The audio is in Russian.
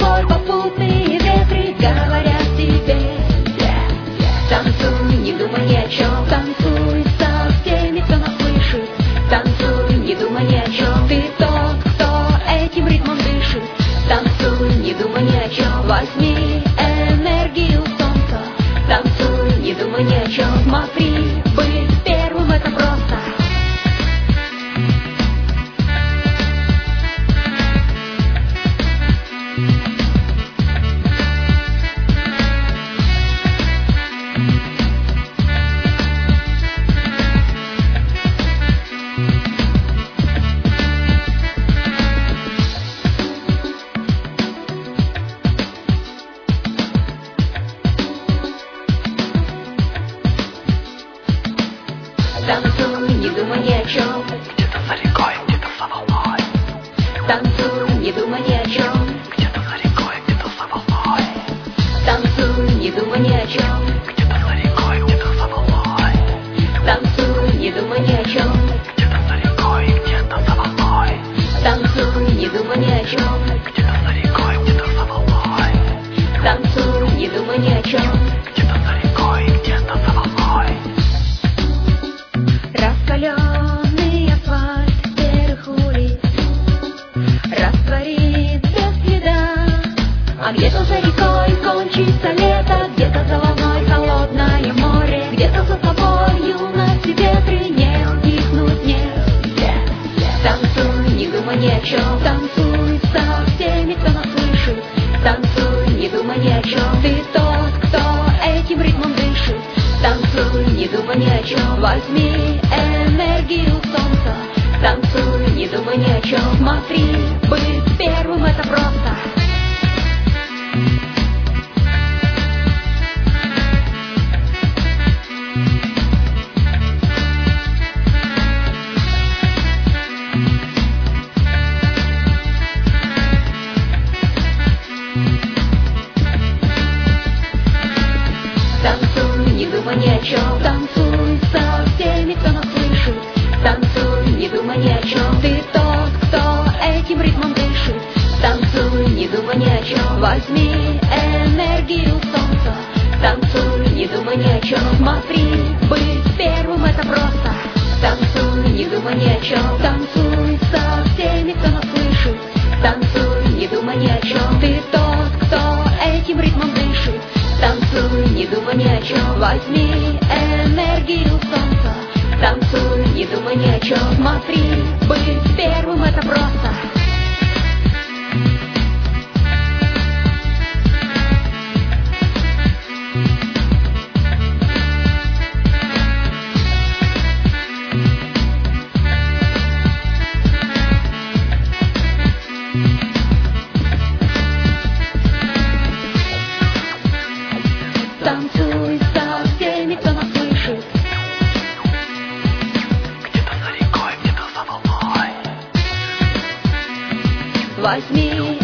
тобой попутные ветры говорят тебе: танцуй, не думай ни о чем, танцуй со всеми, кто нас слышит. Танцуй, не думай ни о чем, ты тот, кто этим ритмом дышит. Танцуй, не думай ни о чем, возьми энергию солнца. Танцуй, не думай ни о чем, смотри, быть первым — это просто. Танцуй, не думай ни о чем, где-то за рекой, где-то за волной. танцуй, не думай ни о чем, Где-то за рекой, где-то за волной. танцуй, не думай ни о чем, Где-то за рекой, где-то за волной. танцуй, не думай ни о чем, Где-то за рекой, где-то за волной. танцуй, не думай ни о чем, Где-то за рекой, где-то за волной. танцуй, не думай ни о чем. Где-то за рекой, где-то за волной. Раскаленный асфальт серых улиц растворит без следа. А где-то за рекой кончится лето, где-то за волной холодное море, где-то за тобой юность и ветры, не утихнуть нельзя. Танцуй, не думай ни о чем, танцуй со всеми, кто нас слышит. Танцуй, не думай ни о чем, ты тот, кто этим ритмом дышит. Танцуй, не думай ни о чем, возьми энергию солнца. Танцуй, не думай ни о чем, смотри, быть первым — это просто. Танцуй, не думай ни о чем, танцуй со всеми, кто нас слышит. Танцуй, не думай ни о чем, ты тот, кто этим ритмом дышит. Танцуй, не думай ни о чем, возьми энергию солнца. Танцуй, не думай ни о чем, смотри, быть первым — это просто. Танцуй, не думай ни о чем, танцуй со всеми, кто нас слышит. Танцуй, не думай ни о чем, ты тот, кто этим ритмом дышит. Танцуй, не думай ни о чем, возьми энергию солнца. Танцуй, не думай ни о чем, смотри, быть первым — это просто. Танцуй со всеми, кто нас слышит. Где-то за рекой, где-то за волной. Возьми